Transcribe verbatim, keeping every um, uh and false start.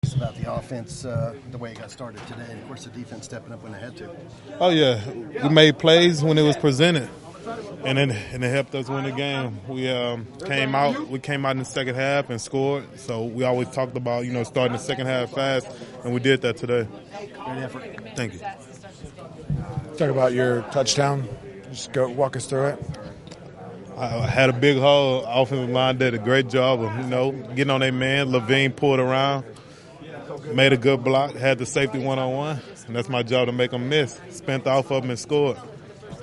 About the offense, uh, the way it got started today, and of course the defense stepping up when they had to. Oh yeah, we made plays when it was presented, and then and it helped us win the game. We um, came out, we came out in the second half and scored. So we always talked about you know starting the second half fast, and we did that today. Great effort. Thank you. Talk about your touchdown. Just go walk us through it. I had a big hole. Offensive line did a great job of you know getting on their man. Levine pulled around. Made a good block, had the safety one-on-one, and that's my job to make them miss. Spent off of them and scored.